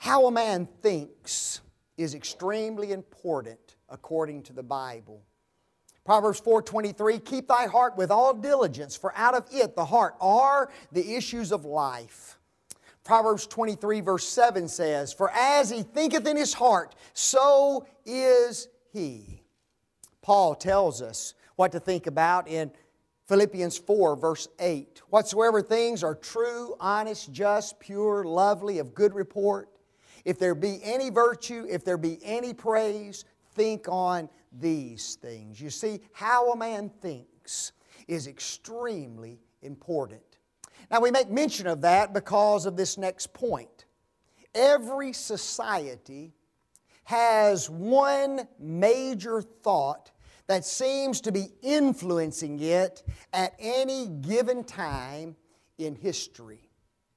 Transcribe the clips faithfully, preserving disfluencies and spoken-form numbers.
How a man thinks is extremely important according to the Bible. Proverbs four twenty-three, keep thy heart with all diligence, for out of it, the heart, are the issues of life. Proverbs twenty-three verse seven says, for as he thinketh in his heart, so is he. Paul tells us what to think about in Philippians four verse eight. Whatsoever things are true, honest, just, pure, lovely, of good report, if there be any virtue, if there be any praise, think on these things. You see, how a man thinks is extremely important. Now we make mention of that because of this next point. Every society has one major thought that seems to be influencing it at any given time in history.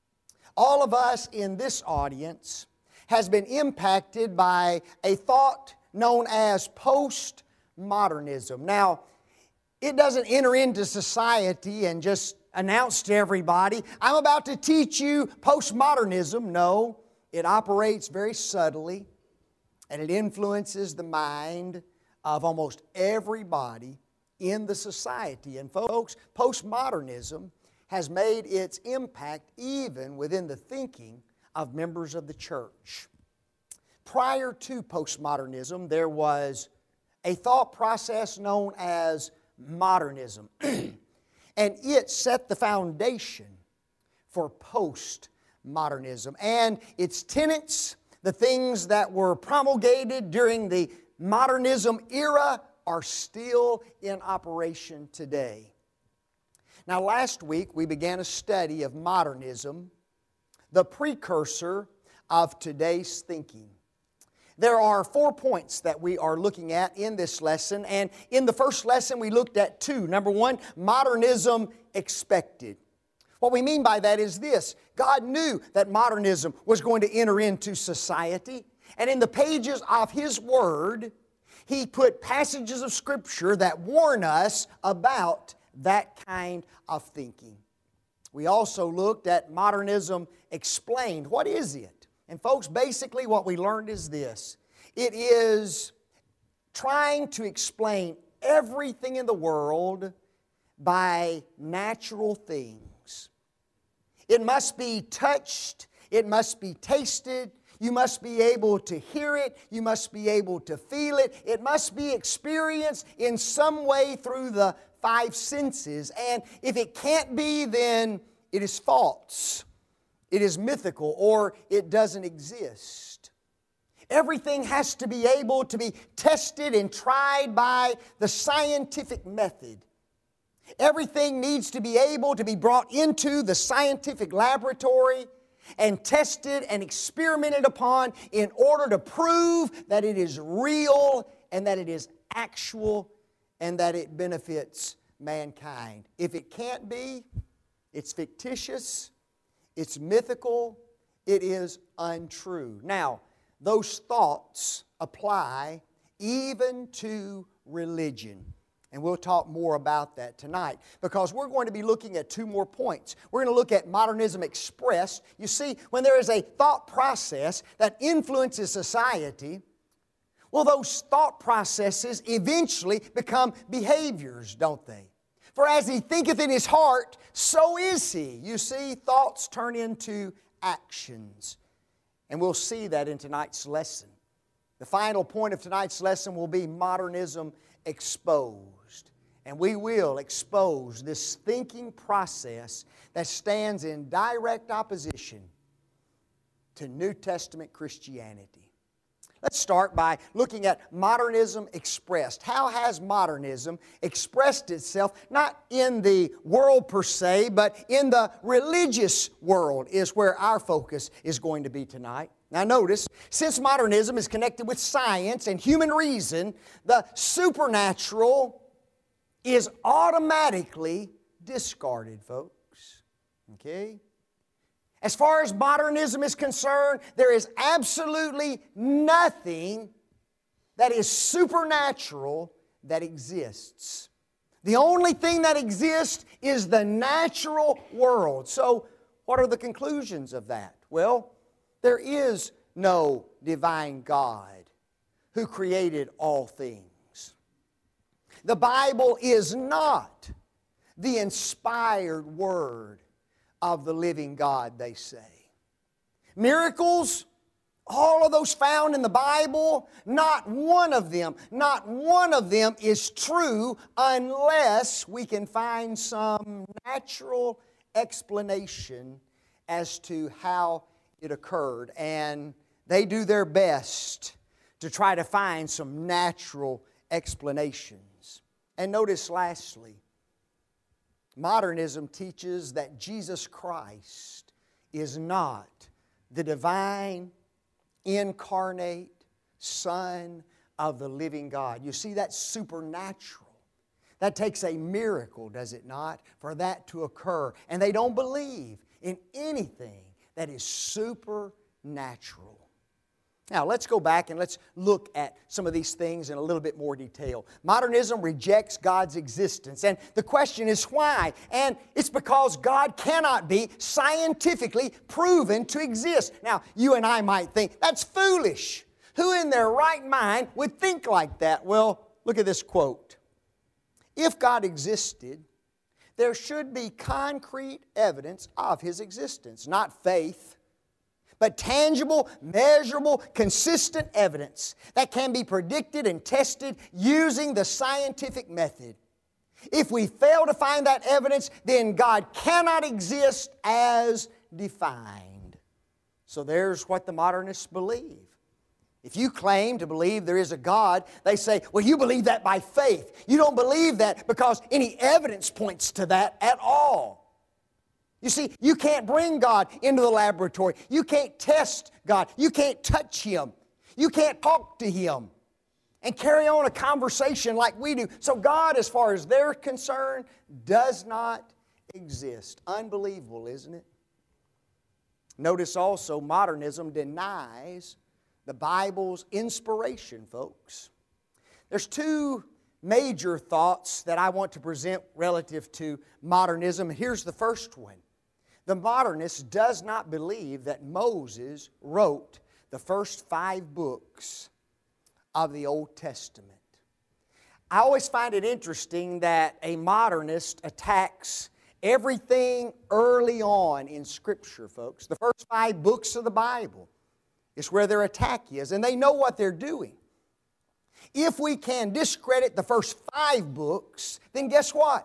All of us in this audience has been impacted by a thought known as postmodernism. Now, it doesn't enter into society and just announce to everybody, I'm about to teach you postmodernism. No, it operates very subtly and it influences the mind of almost everybody in the society. And folks, postmodernism has made its impact even within the thinking of members of the church. Prior to postmodernism, there was a thought process known as modernism. And it set the foundation for postmodernism. And its tenets, the things that were promulgated during the modernism era, are still in operation today. Now, last week we began a study of modernism, the precursor of today's thinking. There are four points that we are looking at in this lesson, and in the first lesson we looked at two. Number one, modernism expected. What we mean by that is this: God knew that modernism was going to enter into society, and in the pages of His Word, He put passages of Scripture that warn us about that kind of thinking. We also looked at modernism explained. What is it? And folks, basically what we learned is this: it is trying to explain everything in the world by natural things. It must be touched, it must be tasted, you must be able to hear it, you must be able to feel it, it must be experienced in some way through the five senses. And if it can't be, then it is false. It is mythical, or it doesn't exist. Everything has to be able to be tested and tried by the scientific method. Everything needs to be able to be brought into the scientific laboratory and tested and experimented upon in order to prove that it is real and that it is actual and that it benefits mankind. If it can't be, it's fictitious, it's mythical, it is untrue. Now, those thoughts apply even to religion. And we'll talk more about that tonight, because we're going to be looking at two more points. We're going to look at modernism expressed. You see, when there is a thought process that influences society, well, those thought processes eventually become behaviors, don't they? For as he thinketh in his heart, so is he. You see, thoughts turn into actions. And we'll see that in tonight's lesson. The final point of tonight's lesson will be modernism exposed. And we will expose this thinking process that stands in direct opposition to New Testament Christianity. Let's start by looking at modernism expressed. How has modernism expressed itself, not in the world per se, but in the religious world is where our focus is going to be tonight. Now notice, since modernism is connected with science and human reason, the supernatural is automatically discarded, folks. Okay? As far as modernism is concerned, there is absolutely nothing that is supernatural that exists. The only thing that exists is the natural world. So, what are the conclusions of that? Well, there is no divine God who created all things. The Bible is not the inspired Word of the living God, they say. Miracles, all of those found in the Bible, not one of them, not one of them is true unless we can find some natural explanation as to how it occurred. And they do their best to try to find some natural explanations. And notice lastly, modernism teaches that Jesus Christ is not the divine, incarnate Son of the living God. You see, that's supernatural. That takes a miracle, does it not, for that to occur. And they don't believe in anything that is supernatural. Now, let's go back and let's look at some of these things in a little bit more detail. Modernism rejects God's existence, and the question is why? And it's because God cannot be scientifically proven to exist. Now, you and I might think, that's foolish. Who in their right mind would think like that? Well, look at this quote. If God existed, there should be concrete evidence of His existence, not faith, but tangible, measurable, consistent evidence that can be predicted and tested using the scientific method. If we fail to find that evidence, then God cannot exist as defined. So there's what the modernists believe. If you claim to believe there is a God, they say, well, you believe that by faith. You don't believe that because any evidence points to that at all. You see, you can't bring God into the laboratory. You can't test God. You can't touch Him. You can't talk to Him and carry on a conversation like we do. So God, as far as they're concerned, does not exist. Unbelievable, isn't it? Notice also, modernism denies the Bible's inspiration, folks. There's two major thoughts that I want to present relative to modernism. Here's the first one. The modernist does not believe that Moses wrote the first five books of the Old Testament. I always find it interesting that a modernist attacks everything early on in Scripture, folks. The first five books of the Bible is where their attack is, and they know what they're doing. If we can discredit the first five books, then guess what?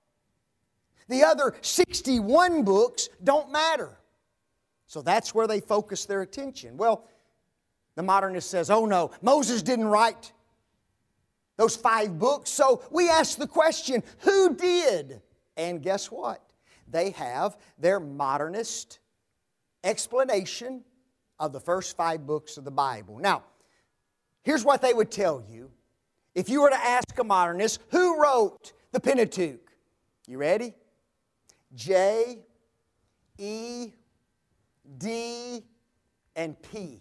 The other sixty-one books don't matter. So that's where they focus their attention. Well, the modernist says, oh no, Moses didn't write those five books. So we ask the question, who did? And guess what? They have their modernist explanation of the first five books of the Bible. Now, here's what they would tell you. If you were to ask a modernist, who wrote the Pentateuch? You ready? J, E, D, and P.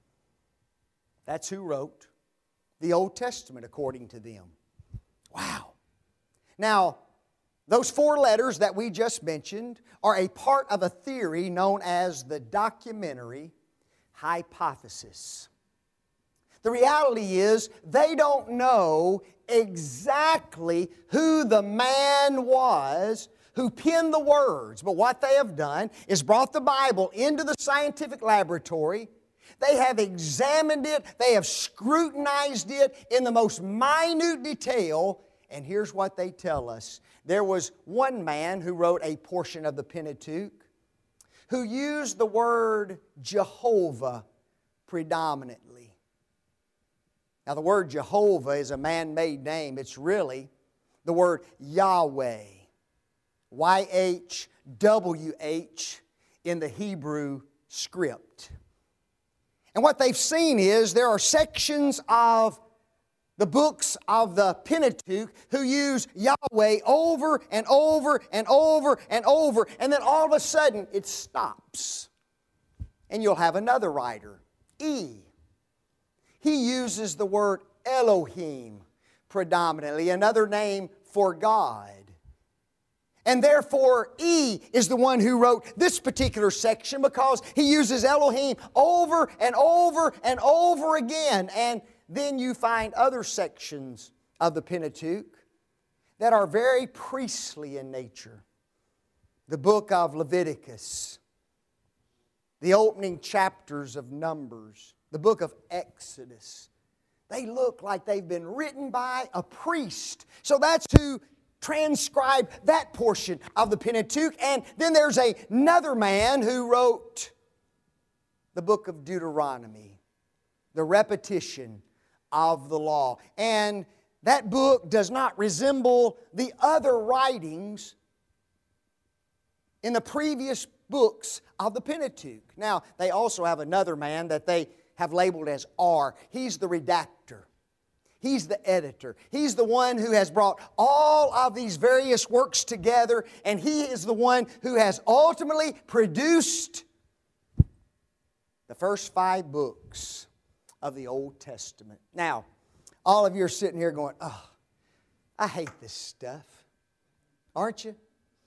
That's who wrote the Old Testament according to them. Wow. Now, those four letters that we just mentioned are a part of a theory known as the documentary hypothesis. The reality is they don't know exactly who the man was who penned the words. But what they have done is brought the Bible into the scientific laboratory. They have examined it. They have scrutinized it in the most minute detail. And here's what they tell us. There was one man who wrote a portion of the Pentateuch who used the word Jehovah predominantly. Now, the word Jehovah is a man-made name. It's really the word Yahweh. Y H W H in the Hebrew script. And what they've seen is there are sections of the books of the Pentateuch who use Yahweh over and over and over and over, and then all of a sudden it stops. And you'll have another writer, E. He uses the word Elohim predominantly, another name for God. And therefore, E is the one who wrote this particular section because he uses Elohim over and over and over again. And then you find other sections of the Pentateuch that are very priestly in nature. The book of Leviticus, the opening chapters of Numbers, the book of Exodus. They look like they've been written by a priest. So that's who transcribed that portion of the Pentateuch. And then there's a, another man who wrote the book of Deuteronomy, the repetition of the law. And that book does not resemble the other writings in the previous books of the Pentateuch. Now, they also have another man that they have labeled as R. He's the redactor. He's the editor. He's the one who has brought all of these various works together, and he is the one who has ultimately produced the first five books of the Old Testament. Now, all of you are sitting here going, oh, I hate this stuff. Aren't you?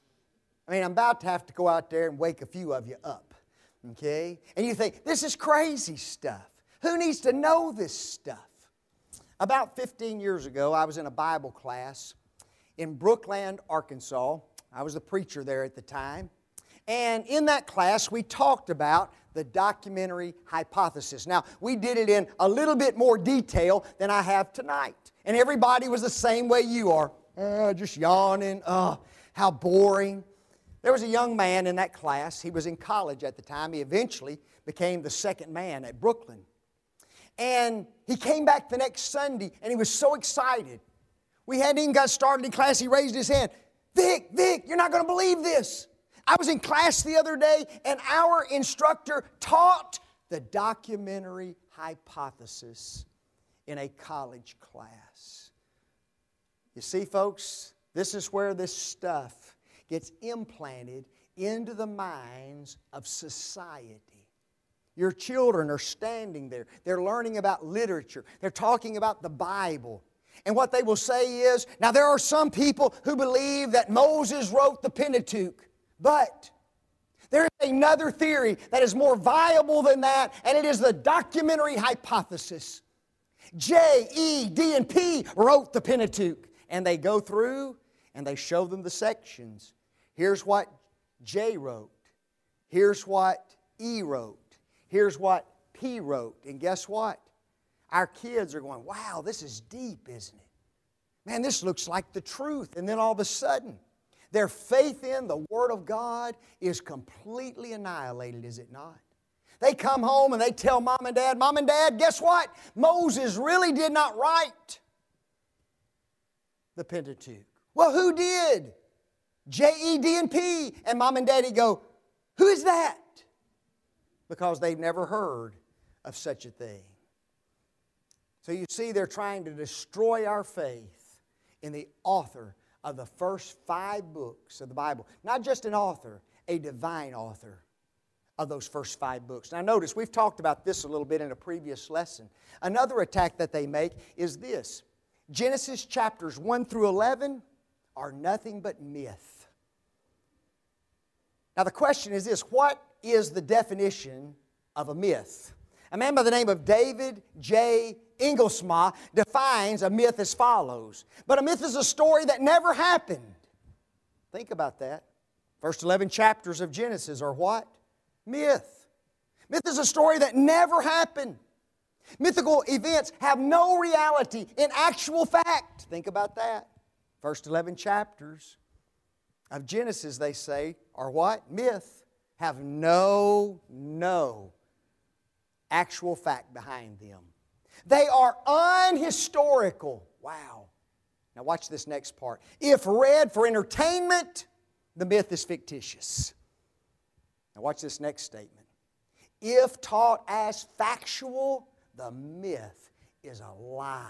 I mean, I'm about to have to go out there and wake a few of you up. Okay? And you think, this is crazy stuff. Who needs to know this stuff? About fifteen years ago, I was in a Bible class in Brookland, Arkansas. I was the preacher there at the time. And in that class, we talked about the documentary hypothesis. Now, we did it in a little bit more detail than I have tonight. And everybody was the same way you are. Uh, just yawning. Oh, how boring. There was a young man in that class. He was in college at the time. He eventually became the second man at Brooklyn. And he came back the next Sunday, and he was so excited. We hadn't even got started in class. He raised his hand. Vic, Vic, you're not going to believe this. I was in class the other day, and our instructor taught the documentary hypothesis in a college class. You see, folks, this is where this stuff gets implanted into the minds of society. Your children are standing there. They're learning about literature. They're talking about the Bible. And what they will say is, now there are some people who believe that Moses wrote the Pentateuch, but there is another theory that is more viable than that, and it is the documentary hypothesis. J, E, D, and P wrote the Pentateuch. And they go through and they show them the sections. Here's what J wrote. Here's what E wrote. Here's what P wrote. And guess what? Our kids are going, wow, this is deep, isn't it? Man, this looks like the truth. And then all of a sudden, their faith in the Word of God is completely annihilated, is it not? They come home and they tell Mom and Dad, Mom and Dad, guess what? Moses really did not write the Pentateuch. Well, who did? J, E, D, and P. And Mom and Daddy go, who is that? Because they've never heard of such a thing. So you see, they're trying to destroy our faith in the author of the first five books of the Bible. Not just an author, a divine author of those first five books. Now notice, we've talked about this a little bit in a previous lesson. Another attack that they make is this. Genesis chapters one through eleven are nothing but myth. Now the question is this, what is the definition of a myth? A man by the name of David J. Inglesma defines a myth as follows. But a myth is a story that never happened. Think about that. First eleven chapters of Genesis are what? Myth. Myth is a story that never happened. Mythical events have no reality in actual fact. Think about that. First eleven chapters of Genesis, they say, are what? Myth. Have no, no actual fact behind them. They are unhistorical. Wow. Now watch this next part. If read for entertainment, the myth is fictitious. Now watch this next statement. If taught as factual, the myth is a lie.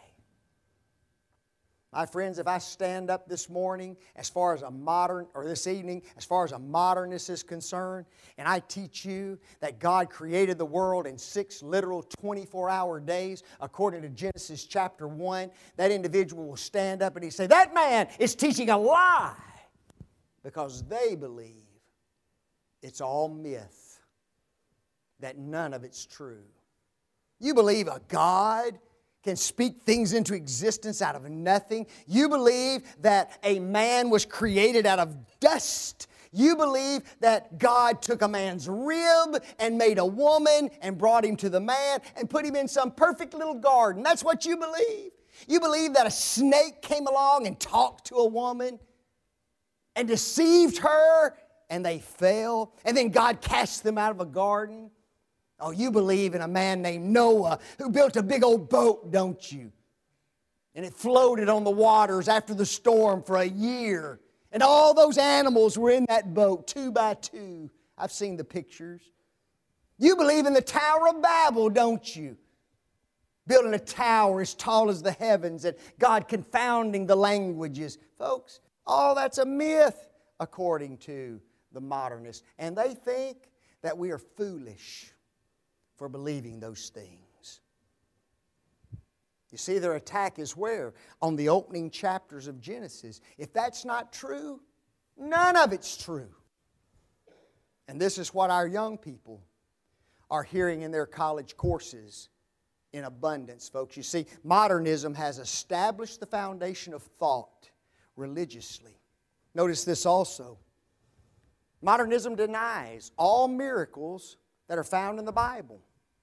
My friends, if I stand up this morning as far as a modern, or this evening, as far as a modernist is concerned, and I teach you that God created the world in six literal twenty-four hour days, according to Genesis chapter one, that individual will stand up and he say, that man is teaching a lie. because they believe it's all myth, that none of it's true. You believe a God can speak things into existence out of nothing. You believe that a man was created out of dust. You believe that God took a man's rib and made a woman and brought him to the man and put him in some perfect little garden. That's what you believe. You believe that a snake came along and talked to a woman and deceived her and they fell, and then God cast them out of a garden. Oh, you believe in a man named Noah who built a big old boat, don't you? And it floated on the waters after the storm for a year. And all those animals were in that boat, two by two. I've seen the pictures. You believe in the Tower of Babel, don't you? Building a tower as tall as the heavens and God confounding the languages. Folks, all that's a myth according to the modernists. And they think that we are foolish for believing those things. You see, their attack is where? On the opening chapters of Genesis. If that's not true, none of it's true. And this is what our young people are hearing in their college courses in abundance, folks. You see, modernism has established the foundation of thought religiously. Notice this also. Modernism denies all miracles that are found in the Bible.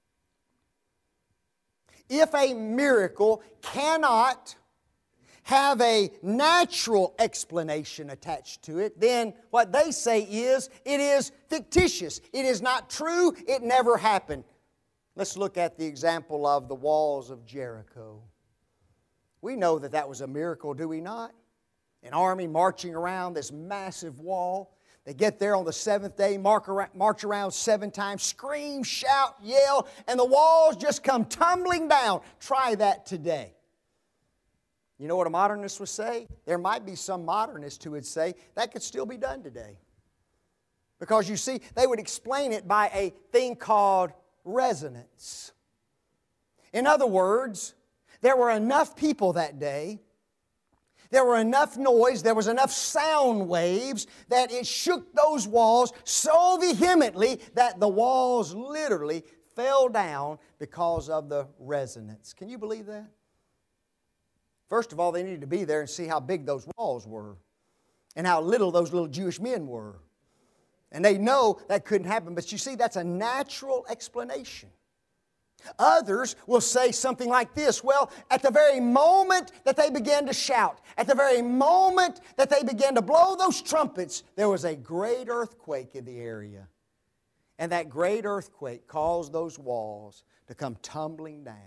If a miracle cannot have a natural explanation attached to it, then what they say is it is fictitious. It is not true. It never happened. Let's look at the example of the walls of Jericho. We know that that was a miracle, do we not? An army marching around this massive wall. They get there on the seventh day, march around seven times, scream, shout, yell, and the walls just come tumbling down. Try that today. You know what a modernist would say? There might be some modernists who would say that could still be done today. Because you see, they would explain it by a thing called resonance. In other words, there were enough people that day, there were enough noise, there was enough sound waves that it shook those walls so vehemently that the walls literally fell down because of the resonance. Can you believe that? First of all, they needed to be there and see how big those walls were and how little those little Jewish men were. And they know that couldn't happen. But you see, that's a natural explanation. Others will say something like this. Well, at the very moment that they began to shout, at the very moment that they began to blow those trumpets, there was a great earthquake in the area. And that great earthquake caused those walls to come tumbling down.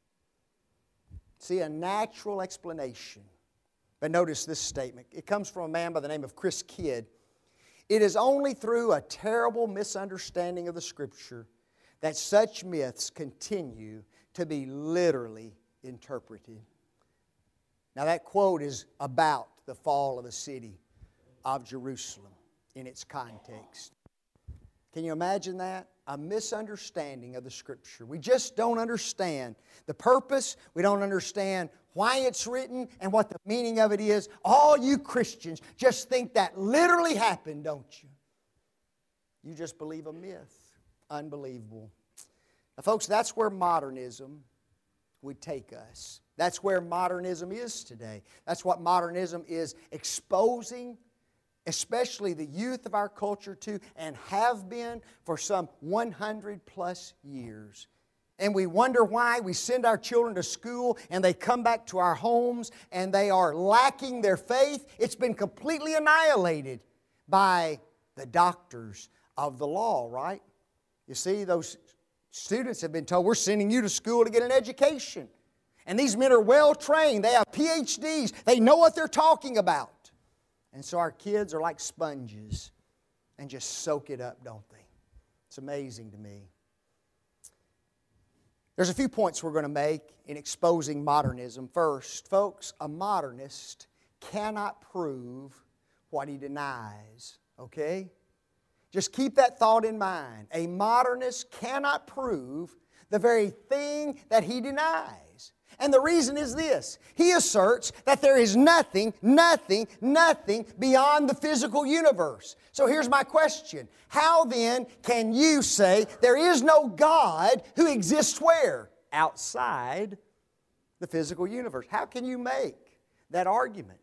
See, a natural explanation. But notice this statement. It comes from a man by the name of Chris Kidd. It is only through a terrible misunderstanding of the Scripture that such myths continue to be literally interpreted. Now that quote is about the fall of the city of Jerusalem in its context. Can you imagine that? A misunderstanding of the Scripture. We just don't understand the purpose. We don't understand why it's written and what the meaning of it is. All you Christians just think that literally happened, don't you? You just believe a myth. Unbelievable. Now, folks, that's where modernism would take us. That's where modernism is today. That's what modernism is exposing, especially the youth of our culture to, and have been for some one hundred plus years. And we wonder why we send our children to school and they come back to our homes and they are lacking their faith. It's been completely annihilated by the doctors of the law, right? You see, those students have been told, we're sending you to school to get an education. And these men are well trained. They have P H Ds. They know what they're talking about. And so our kids are like sponges and just soak it up, don't they? It's amazing to me. There's a few points we're going to make in exposing modernism. First, folks, a modernist cannot prove what he denies, okay? Just keep that thought in mind. A modernist cannot prove the very thing that he denies. And the reason is this. He asserts that there is nothing, nothing, nothing beyond the physical universe. So here's my question. How then can you say there is no God who exists where? Outside the physical universe. How can you make that argument?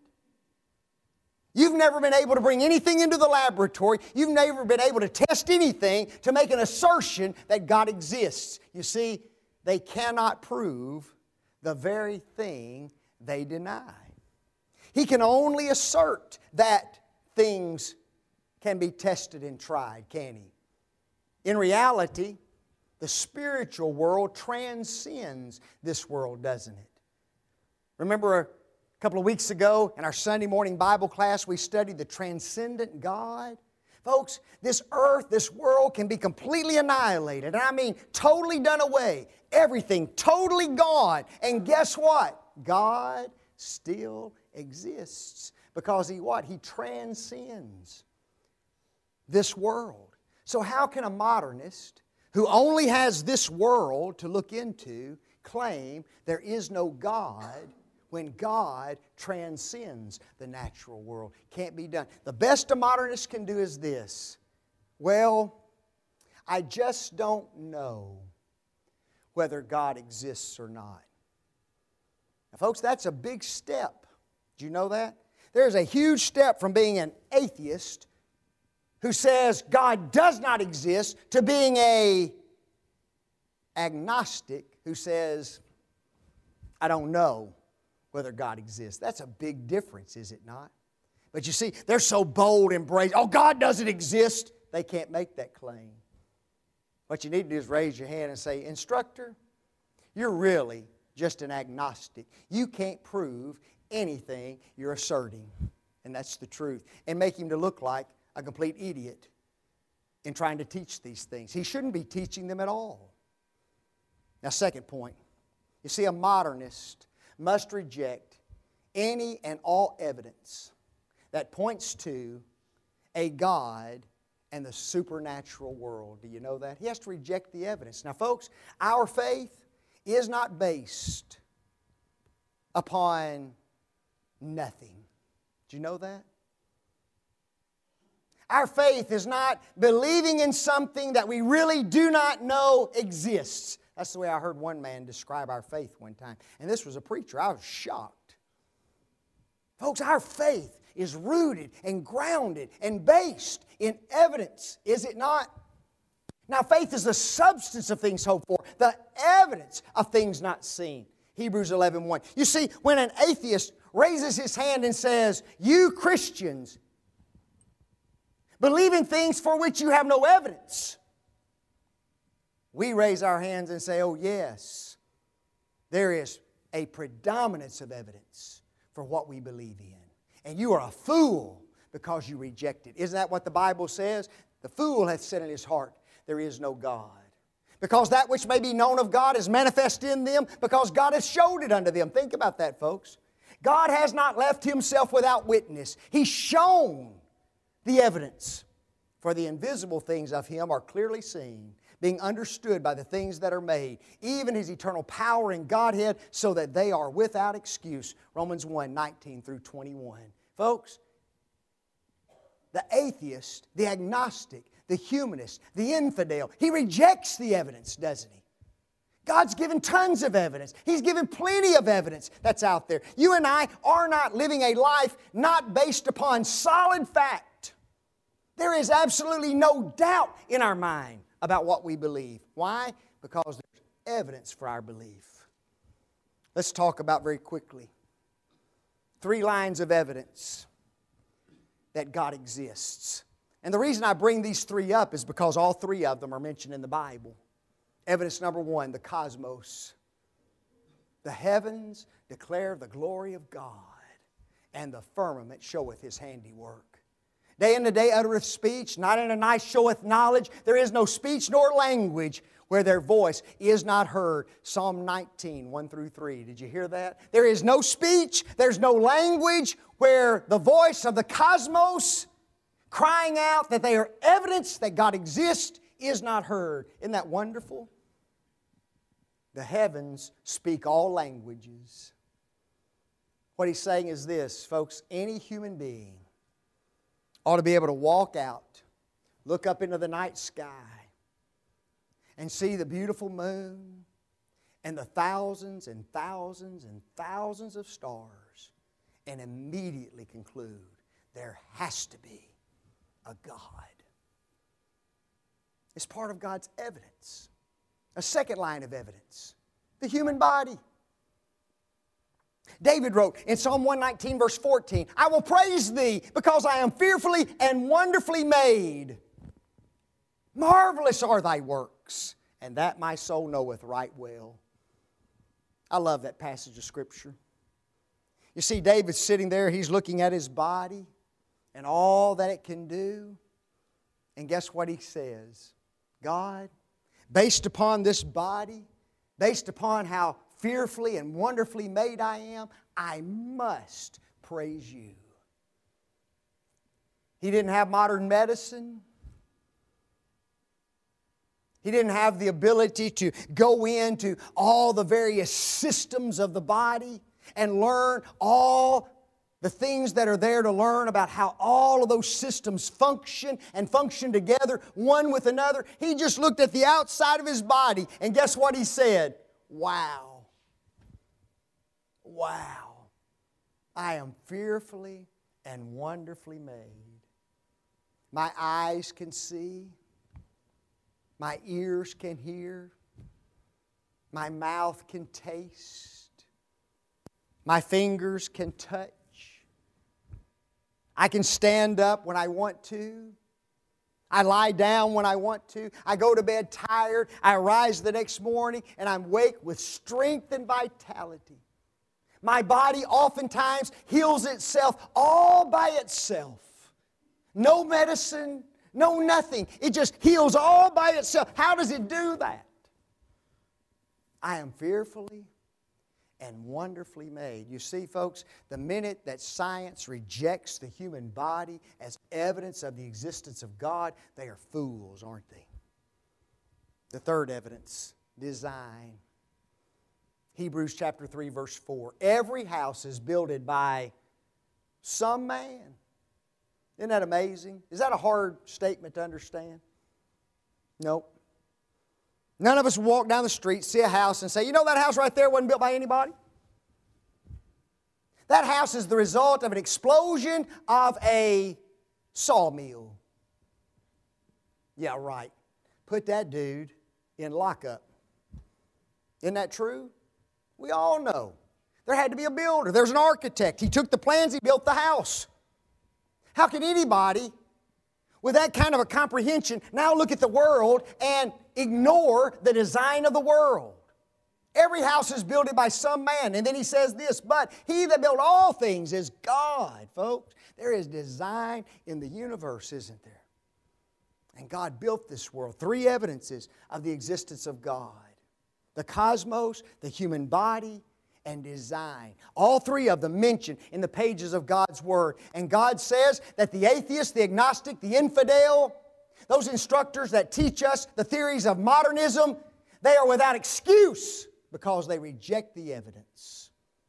You've never been able to bring anything into the laboratory. You've never been able to test anything to make an assertion that God exists. You see, they cannot prove the very thing they deny. He can only assert that things can be tested and tried, can he? In reality, the spiritual world transcends this world, doesn't it? Remember a couple of weeks ago in our Sunday morning Bible class, we studied the transcendent God. Folks, this earth, this world can be completely annihilated. And I mean totally done away. Everything totally gone. And guess what? God still exists. Because He what? He transcends this world. So how can a modernist who only has this world to look into claim there is no God when God transcends the natural world? Can't be done. The best a modernist can do is this. Well, I just don't know whether God exists or not. Now, folks, that's a big step. Do you know that? There's a huge step from being an atheist who says God does not exist to being an agnostic who says, I don't know whether God exists. That's a big difference, is it not? But you see, they're so bold and brave. Oh, God doesn't exist. They can't make that claim. What you need to do is raise your hand and say, Instructor, you're really just an agnostic. You can't prove anything you're asserting. And that's the truth. And make him to look like a complete idiot in trying to teach these things. He shouldn't be teaching them at all. Now, second point. You see, a modernist must reject any and all evidence that points to a God and the supernatural world. Do you know that? He has to reject the evidence. Now, folks, our faith is not based upon nothing. Do you know that? Our faith is not believing in something that we really do not know exists. That's the way I heard one man describe our faith one time. And this was a preacher. I was shocked. Folks, our faith is rooted and grounded and based in evidence, is it not? Now, faith is the substance of things hoped for, the evidence of things not seen. Hebrews eleven one. You see, when an atheist raises his hand and says, you Christians believe in things for which you have no evidence, we raise our hands and say, oh yes, there is a predominance of evidence for what we believe in. And you are a fool because you reject it. Isn't that what the Bible says? The fool hath said in his heart, there is no God. Because that which may be known of God is manifest in them, because God has showed it unto them. Think about that, folks. God has not left Himself without witness. He's shown the evidence. For the invisible things of Him are clearly seen, being understood by the things that are made, even His eternal power and Godhead, so that they are without excuse. Romans one, nineteen through twenty-one. Folks, the atheist, the agnostic, the humanist, the infidel, he rejects the evidence, doesn't he? God's given tons of evidence. He's given plenty of evidence that's out there. You and I are not living a life not based upon solid fact. There is absolutely no doubt in our mind about what we believe. Why? Because there's evidence for our belief. Let's talk about very quickly three lines of evidence that God exists. And the reason I bring these three up is because all three of them are mentioned in the Bible. Evidence number one, the cosmos. The heavens declare the glory of God, and the firmament showeth His handiwork. Day unto day uttereth speech, night unto night showeth knowledge. There is no speech nor language where their voice is not heard. Psalm nineteen, one through three. Did you hear that? There is no speech, there's no language where the voice of the cosmos crying out that they are evidence that God exists is not heard. Isn't that wonderful? The heavens speak all languages. What he's saying is this, folks, any human being ought to be able to walk out, look up into the night sky, and see the beautiful moon and the thousands and thousands and thousands of stars, and immediately conclude there has to be a God. It's part of God's evidence. A second line of evidence, the human body. David wrote in Psalm one nineteen, verse fourteen, I will praise Thee because I am fearfully and wonderfully made. Marvelous are Thy works, and that my soul knoweth right well. I love that passage of Scripture. You see, David's sitting there, he's looking at his body and all that it can do. And guess what he says? God, based upon this body, based upon how fearfully and wonderfully made I am, I must praise You. He didn't have modern medicine. He didn't have the ability to go into all the various systems of the body and learn all the things that are there to learn about how all of those systems function and function together, one with another. He just looked at the outside of his body, and guess what he said? Wow. Wow. I am fearfully and wonderfully made. My eyes can see. My ears can hear. My mouth can taste. My fingers can touch. I can stand up when I want to. I lie down when I want to. I go to bed tired. I rise the next morning and I'm awake with strength and vitality. My body oftentimes heals itself all by itself. No medicine, no nothing. It just heals all by itself. How does it do that? I am fearfully and wonderfully made. You see, folks, the minute that science rejects the human body as evidence of the existence of God, they are fools, aren't they? The third evidence, design. Hebrews chapter three, verse four. Every house is builded by some man. Isn't that amazing? Is that a hard statement to understand? Nope. None of us walk down the street, see a house, and say, you know that house right there wasn't built by anybody? That house is the result of an explosion of a sawmill. Yeah, right. Put that dude in lockup. Isn't that true? We all know. There had to be a builder. There's an architect. He took the plans, he built the house. How can anybody with that kind of a comprehension now look at the world and ignore the design of the world? Every house is built by some man. And then he says this, but He that built all things is God, folks. There is design in the universe, isn't there? And God built this world. Three evidences of the existence of God. The cosmos, the human body, and design. All three of them mentioned in the pages of God's Word. And God says that the atheist, the agnostic, the infidel, those instructors that teach us the theories of modernism, they are without excuse because they reject the evidence.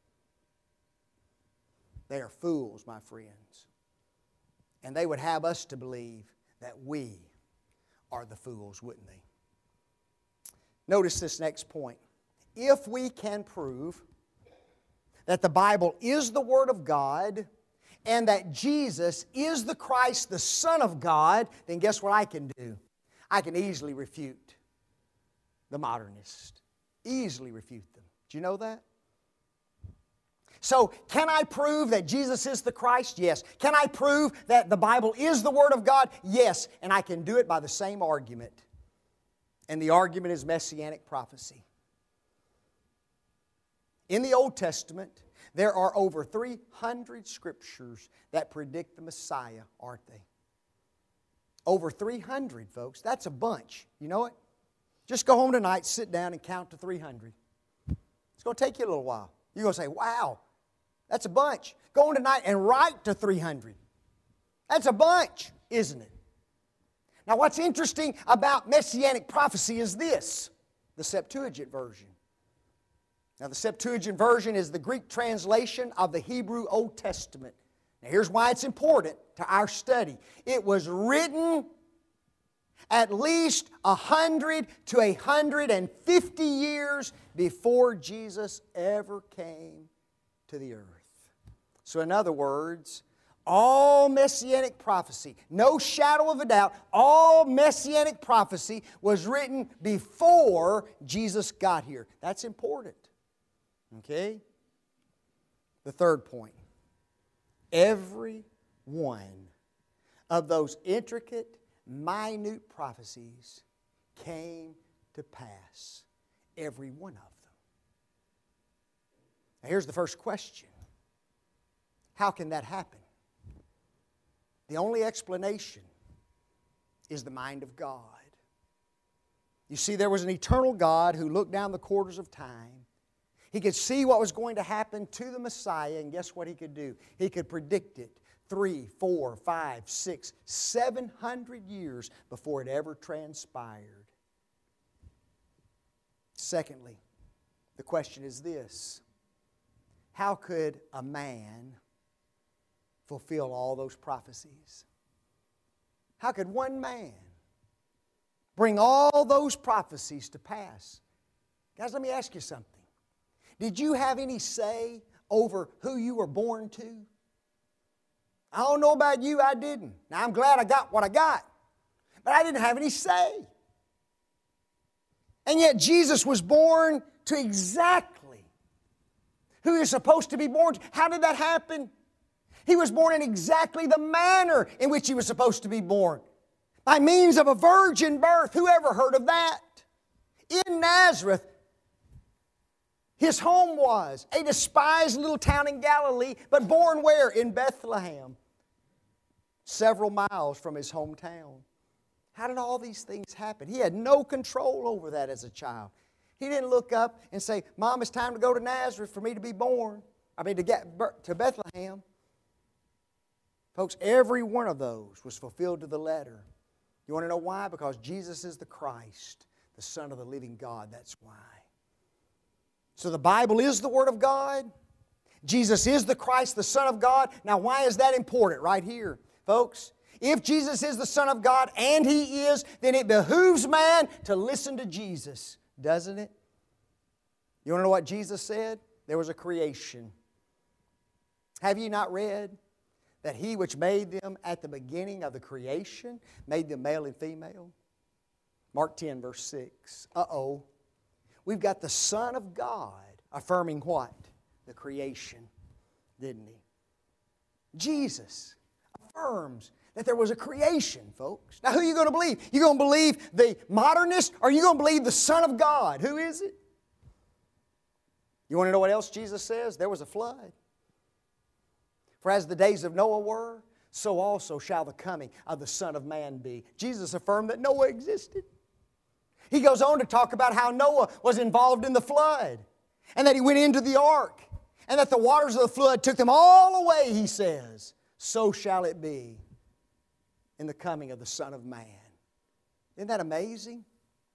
They are fools, my friends. And they would have us to believe that we are the fools, wouldn't they? Notice this next point. If we can prove that the Bible is the Word of God and that Jesus is the Christ, the Son of God, then guess what I can do? I can easily refute the modernist. Easily refute them. Do you know that? So, can I prove that Jesus is the Christ? Yes. Can I prove that the Bible is the Word of God? Yes. And I can do it by the same argument. And the argument is Messianic prophecy. In the Old Testament, there are over three hundred scriptures that predict the Messiah, aren't they? Over three hundred, folks. That's a bunch. You know it? Just go home tonight, sit down, and count to three hundred. It's going to take you a little while. You're going to say, wow, that's a bunch. Go home tonight and write to three hundred. That's a bunch, isn't it? Now, what's interesting about Messianic prophecy is this, the Septuagint version. Now, the Septuagint version is the Greek translation of the Hebrew Old Testament. Now, here's why it's important to our study. It was written at least a hundred to a hundred and fifty years before Jesus ever came to the earth. So, in other words, all Messianic prophecy, no shadow of a doubt, all Messianic prophecy was written before Jesus got here. That's important. Okay? The third point. Every one of those intricate, minute prophecies came to pass. Every one of them. Now here's the first question. How can that happen? The only explanation is the mind of God. You see, there was an eternal God who looked down the corridors of time. He could see what was going to happen to the Messiah, and guess what He could do? He could predict it three, four, five, six, seven hundred years before it ever transpired. Secondly, the question is this: how could a man fulfill all those prophecies? How could one man bring all those prophecies to pass? Guys, let me ask you something. Did you have any say over who you were born to? I don't know about you, I didn't. Now, I'm glad I got what I got, but I didn't have any say. And yet Jesus was born to exactly who you're supposed to be born to. How did that happen? He was born in exactly the manner in which He was supposed to be born. By means of a virgin birth. Who ever heard of that? In Nazareth, His home was a despised little town in Galilee, but born where? In Bethlehem. Several miles from His hometown. How did all these things happen? He had no control over that as a child. He didn't look up and say, Mom, it's time to go to Nazareth for me to be born. I mean, to get to Bethlehem. Folks, every one of those was fulfilled to the letter. You want to know why? Because Jesus is the Christ, the Son of the living God. That's why. So the Bible is the Word of God. Jesus is the Christ, the Son of God. Now, why is that important? Right here, folks. If Jesus is the Son of God, and He is, then it behooves man to listen to Jesus, doesn't it? You want to know what Jesus said? There was a creation. Have you not read that He which made them at the beginning of the creation made them male and female? Mark ten, verse six. Uh-oh. We've got the Son of God affirming what? The creation, didn't He? Jesus affirms that there was a creation, folks. Now, who are you going to believe? You going to believe the modernist, or are you going to believe the Son of God? Who is it? You want to know what else Jesus says? There was a flood. For as the days of Noah were, so also shall the coming of the Son of Man be. Jesus affirmed that Noah existed. He goes on to talk about how Noah was involved in the flood, and that he went into the ark, and that the waters of the flood took them all away, he says. So shall it be in the coming of the Son of Man. Isn't that amazing?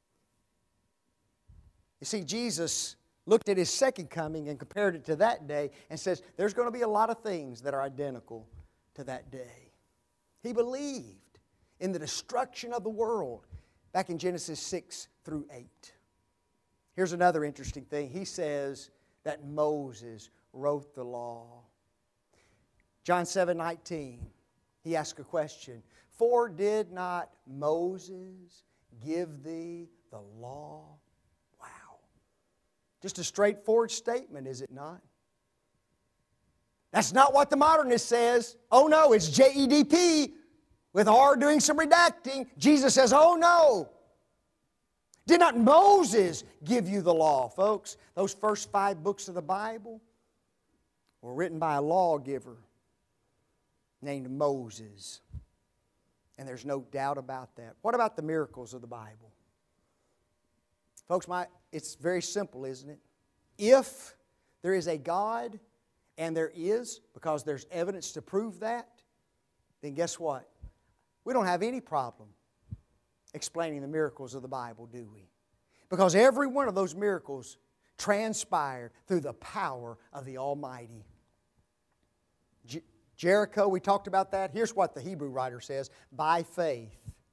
You see, Jesus looked at His second coming and compared it to that day and says, there's going to be a lot of things that are identical to that day. He believed in the destruction of the world back in Genesis six through eight. Here's another interesting thing. He says that Moses wrote the law. John seven nineteen, he asked a question. For did not Moses give thee the law? Just a straightforward statement, is it not? That's not what the modernist says. Oh no, it's J E D P with R doing some redacting. Jesus says, oh no. Did not Moses give you the law, folks? Those first five books of the Bible were written by a lawgiver named Moses. And there's no doubt about that. What about the miracles of the Bible? Folks, my, it's very simple, isn't it? If there is a God, and there is, because there's evidence to prove that, then guess what? We don't have any problem explaining the miracles of the Bible, do we? Because every one of those miracles transpired through the power of the Almighty. Je- Jericho, we talked about that. Here's what the Hebrew writer says. By faith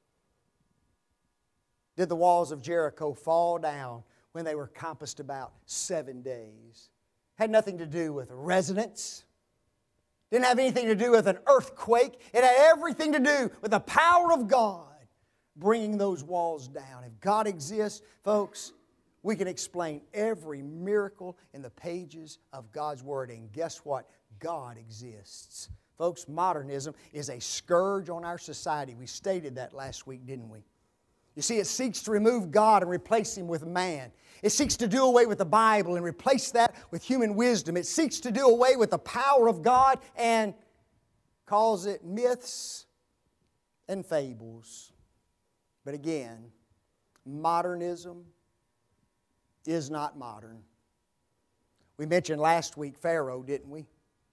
did the walls of Jericho fall down when they were compassed about seven days. Had nothing to do with resonance. Didn't have anything to do with an earthquake. It had everything to do with the power of God bringing those walls down. If God exists, folks, we can explain every miracle in the pages of God's Word. And guess what? God exists. Folks, modernism is a scourge on our society. We stated that last week, didn't we? You see, it seeks to remove God and replace Him with man. It seeks to do away with the Bible and replace that with human wisdom. It seeks to do away with the power of God and calls it myths and fables. But again, modernism is not modern. We mentioned last week Pharaoh, didn't we?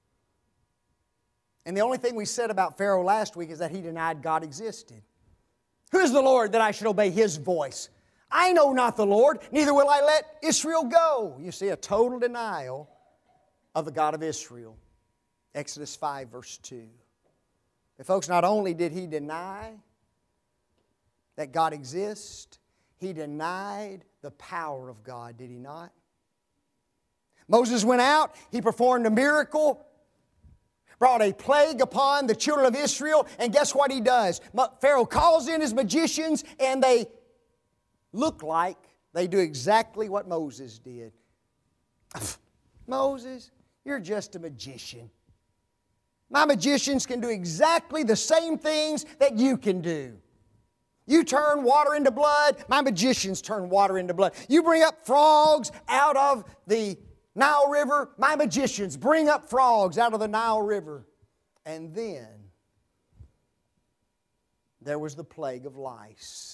And the only thing we said about Pharaoh last week is that he denied God existed. Who is the Lord that I should obey His voice? I know not the Lord, neither will I let Israel go. You see, a total denial of the God of Israel. Exodus five, verse two. But folks, not only did he deny that God exists, he denied the power of God, did he not? Moses went out, he performed a miracle, brought a plague upon the children of Israel, and guess what he does? Pharaoh calls in his magicians, and they look like they do exactly what Moses did. Moses, you're just a magician. My magicians can do exactly the same things that you can do. You turn water into blood, my magicians turn water into blood. You bring up frogs out of the Nile River, my magicians bring up frogs out of the Nile River. And then there was the plague of lice.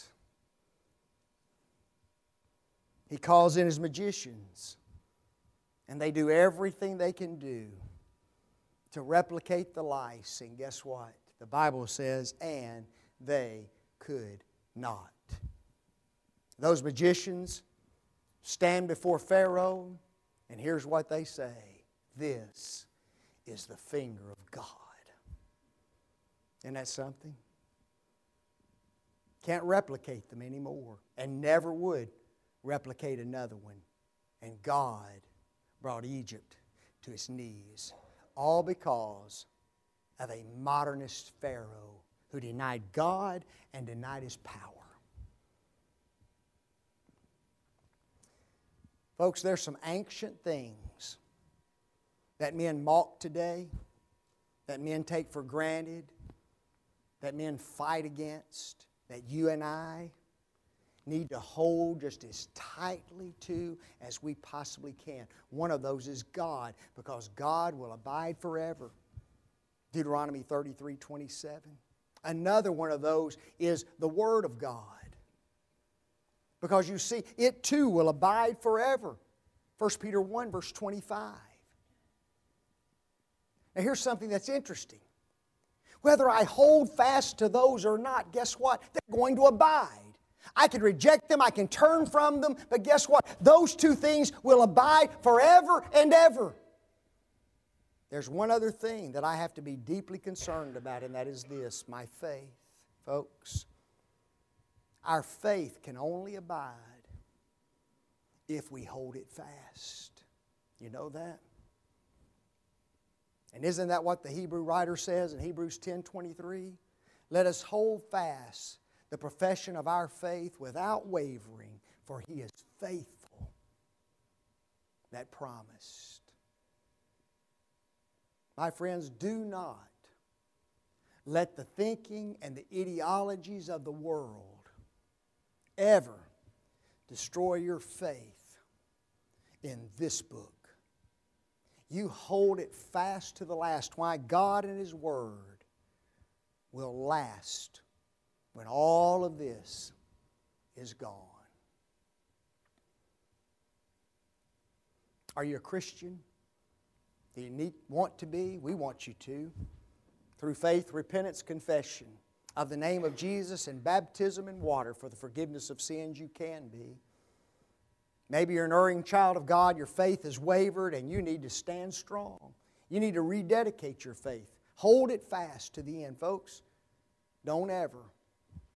He calls in his magicians, and they do everything they can do to replicate the lice. And guess what? The Bible says, and they could not. Those magicians stand before Pharaoh, and here's what they say. This is the finger of God. Isn't that something? Can't replicate them anymore, and never would replicate another one. And God brought Egypt to its knees, all because of a modernist Pharaoh who denied God and denied His power. Folks, there's some ancient things that men mock today, that men take for granted, that men fight against, that you and I need to hold just as tightly to as we possibly can. One of those is God, because God will abide forever. Deuteronomy thirty-three twenty-seven. Another one of those is the Word of God, because you see, it too will abide forever. First Peter one, verse twenty-five. Now here's something that's interesting. Whether I hold fast to those or not, guess what? They're going to abide. I can reject them, I can turn from them, but guess what? Those two things will abide forever and ever. There's one other thing that I have to be deeply concerned about, and that is this, my faith. Folks, our faith can only abide if we hold it fast. You know that? And isn't that what the Hebrew writer says in Hebrews ten twenty-three? Let us hold fast the profession of our faith without wavering, for He is faithful that promised. My friends, do not let the thinking and the ideologies of the world ever destroy your faith in this book. You hold it fast to the last. Why? God and His Word will last when all of this is gone. Are you a Christian? Do you need, want to be? We want you to. Through faith, repentance, confession of the name of Jesus and baptism in water for the forgiveness of sins, you can be. Maybe you're an erring child of God, your faith has wavered, and you need to stand strong. You need to rededicate your faith. Hold it fast to the end, folks. Don't ever